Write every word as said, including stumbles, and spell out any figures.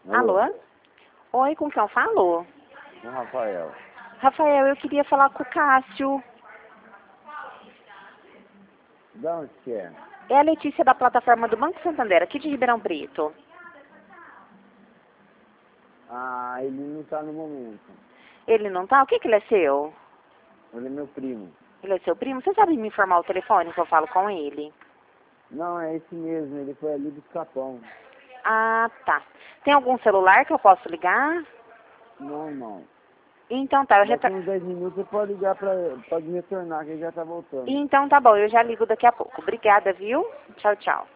Alô? Alô? Oi, com quem eu falo? Com o Rafael. Rafael, eu queria falar com o Cássio. De onde que é? É a Letícia da plataforma do Banco Santander, aqui de Ribeirão Preto. Ah, ele não tá no momento. Ele não tá? O que que ele é seu? Ele é meu primo. Ele é seu primo? Você sabe me informar o telefone que eu falo com ele? Não, é esse mesmo, ele foi ali buscar pão. Ah, tá. Tem algum celular que eu posso ligar? Não, não. Então tá, eu Daqui retor... uns dez minutos você pode ligar pra pode retornar, que ele já tá voltando. Então tá bom, eu já ligo daqui a pouco. Obrigada, viu? Tchau, tchau.